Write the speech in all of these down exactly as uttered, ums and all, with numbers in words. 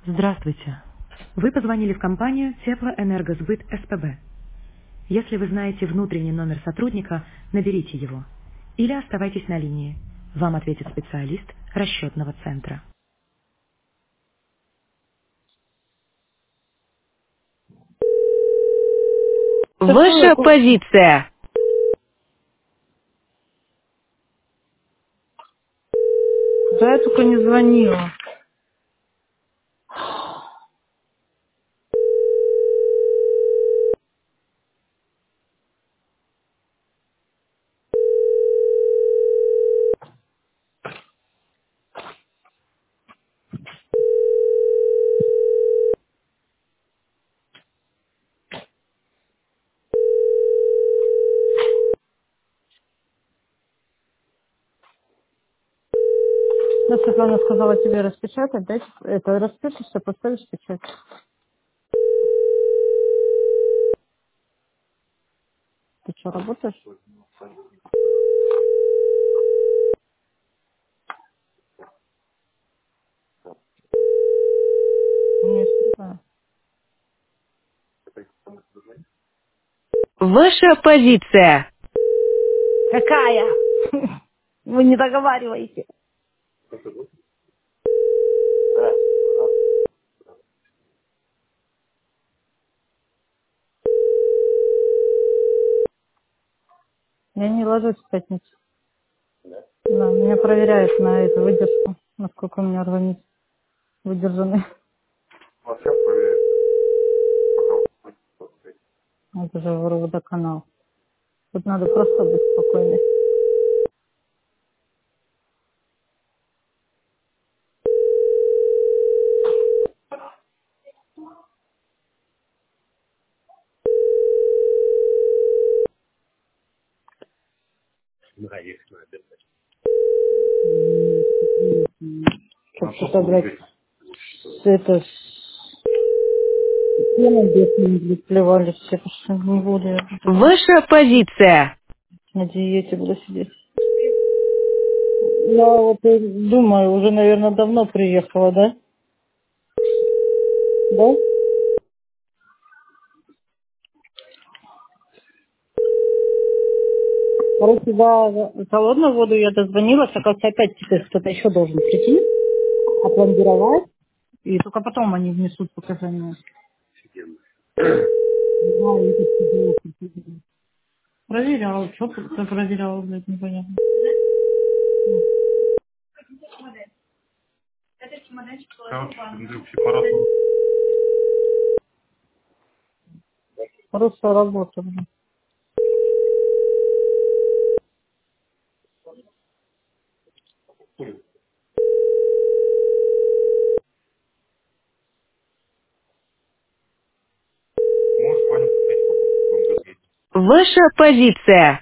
Здравствуйте. Вы позвонили в компанию Теплоэнергосбыт СПБ. Если вы знаете внутренний номер сотрудника, наберите его. Или оставайтесь на линии. Вам ответит специалист расчетного центра. Такое, Ваша позиция. да я только не звонила. Ну, Светлана сказала тебе распечатать, да? Это распишешься, поставишь печать. Ты что, работаешь? Не знаю. Ваша позиция. Какая? Вы не договариваете. Я не ложусь в пятницу. Да, меня проверяют на эту выдержку, насколько у меня организм выдержанный. Это же водоканал. Тут надо просто быть спокойной. Как что-то, блядь, с- это, с пеной бедной, блядь, плевались все, потому что не буду я такая. Ваша позиция. На диете буду сидеть. Я вот э, думаю, уже, наверное, давно приехала, да? Да? Короче, да, за холодную воду я дозвонилась, оказывается, опять теперь кто-то еще должен прийти, опломбировать, и только потом они внесут показания. Да, и этот сидел, сидел. Проверял, что ты проверял, блядь, непонятно. Хорошая работа, блин. Ваша позиция.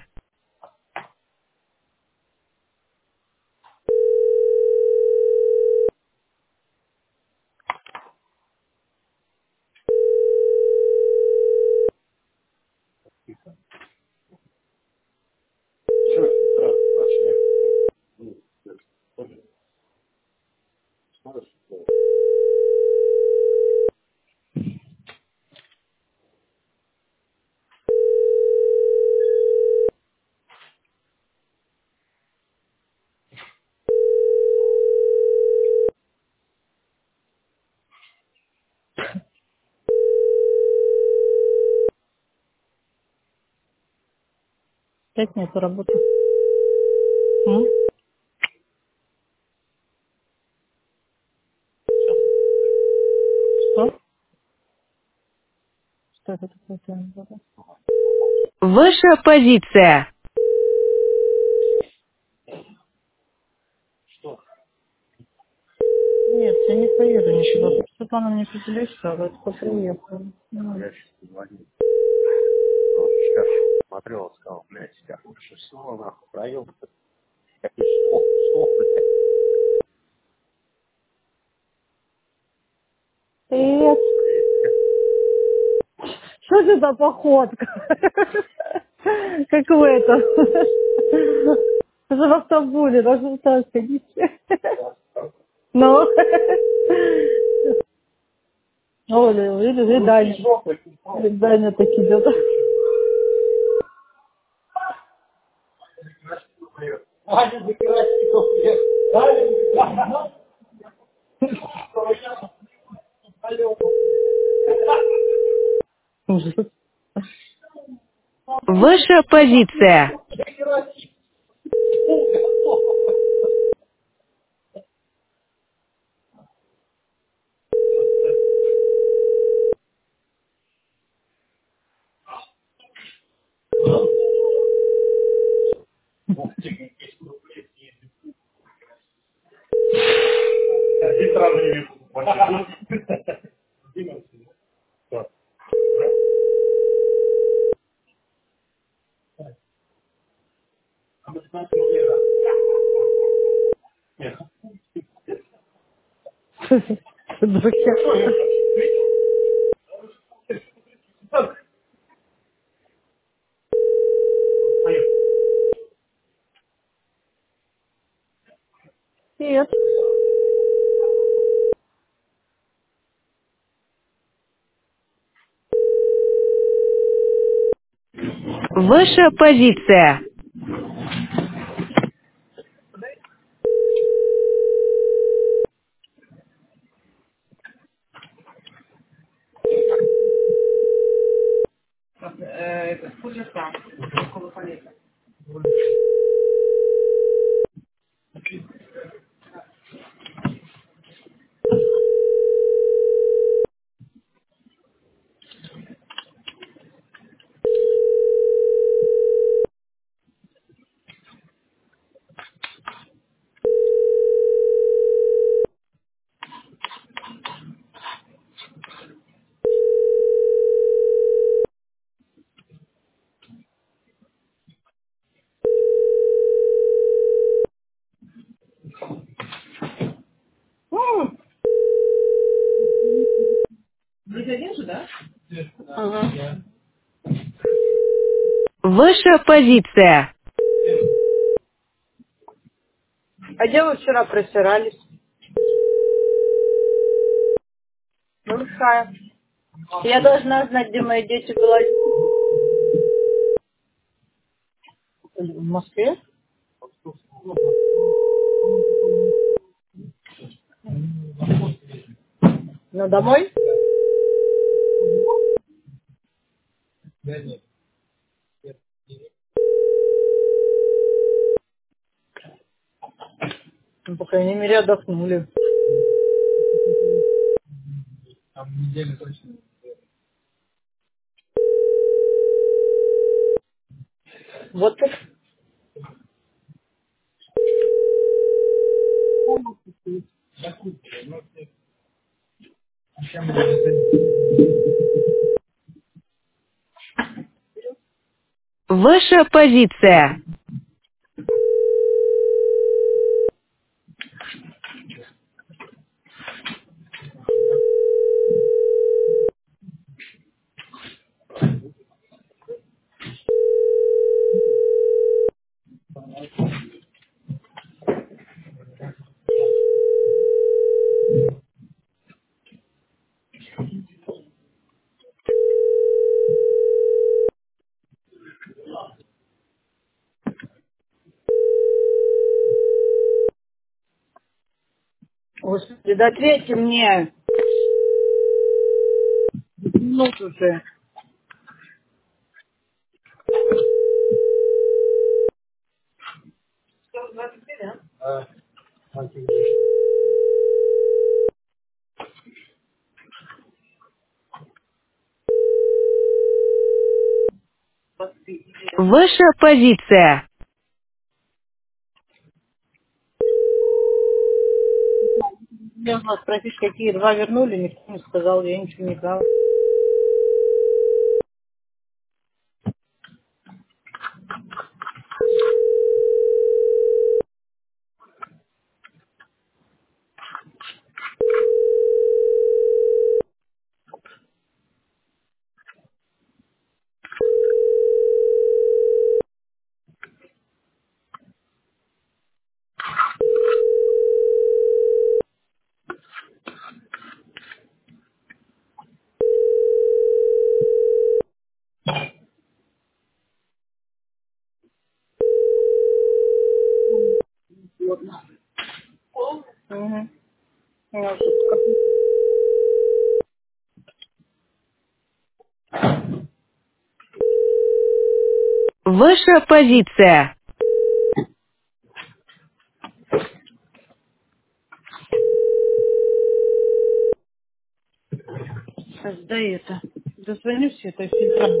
Опять нету работы. М? Что? Что это такое? Я не знаю. Ваша позиция. Нет, я не поеду никуда. Светлана мне поделишься, а вот кто приехал. Ну, привет. Что это за походка? Как в этом. Уже в автобусе, должен так ходить. Ну? Оля, видишь, и Даня. И Даня так идет. Ужас. Ваша позиция. Друзья. Нет. Ваша позиция. Ага. Ваша позиция. А где вы вчера просирались? Мужская. Я должна знать, где мои дети были. В Москве? Ну, домой? Ну, по крайней мере, отдохнули. Вот так. Ваша позиция. Господи, да ответьте мне. Минуту уже. Ваша позиция. Я вас спросить, какие два вернули, никто не сказал, я ничего не знала. Ваша позиция. Сейчас, да это. Дозвонюсь этой фильтром.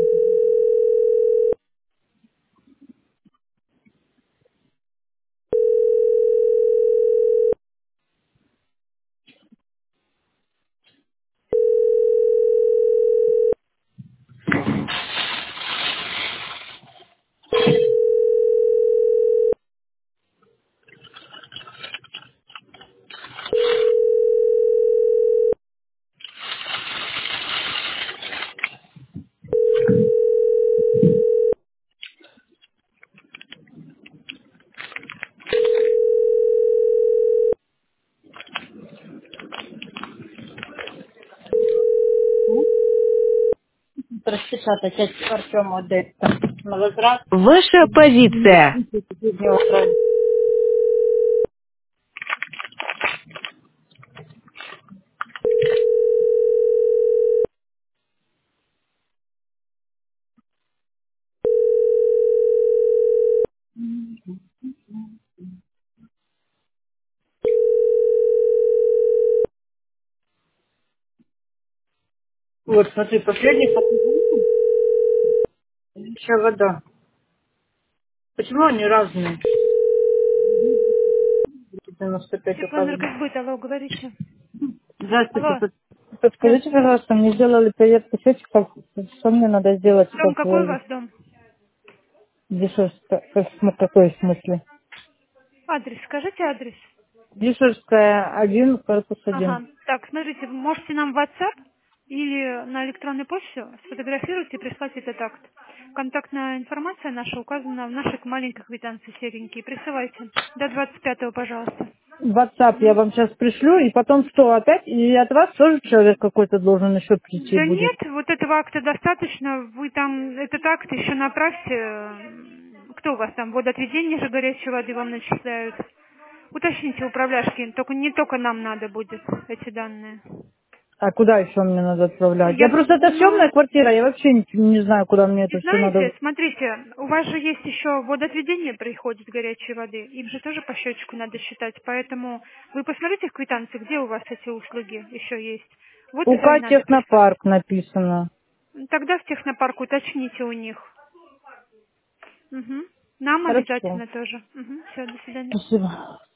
Распечатать от Артема Одесса. На возврат. Ваша позиция. Вот, смотри, последний показатель. Еще вода. Почему они разные? девяносто пять указано. Теплоэнергосбыт, алло, говорите. Здравствуйте. Алло, под- да. Подскажите, пожалуйста, мне сделали проверку счетчиков. Что мне надо сделать, Дом какой у чтобы вас дом? Дешевская, как, в какой смысле? Адрес, скажите адрес. Дешевская один, корпус один. Ага, так, смотрите, вы можете нам в WhatsApp или на электронную почту сфотографировать и прислать этот акт. Контактная информация наша указана в нашей маленькой квитанции серенькие. Присылайте. До двадцать пятого, пожалуйста. В WhatsApp я Мгм. вам сейчас пришлю, и потом что, опять? И от вас тоже человек какой-то должен еще прийти Да будет. нет, вот этого акта достаточно. Вы там этот акт еще направьте. М, Кто у вас там? Водоотведение же горячей воды вам начисляют. Уточните управляшки, только не только нам надо будет эти данные. А куда еще мне надо отправлять? Я Я, просто, это ну, съемная квартира, я вообще не, не знаю, куда мне не это все надо. знаете, смотрите, у вас же есть еще водоотведение приходит горячей воды, им же тоже по счетчику надо считать, поэтому вы посмотрите в квитанции, где у вас эти услуги еще есть. Вот туда и УК надо прислать. Технопарк написано. Тогда в технопарк уточните у них. Мгм. Нам Хорошо. обязательно тоже. Все, до свидания. Спасибо.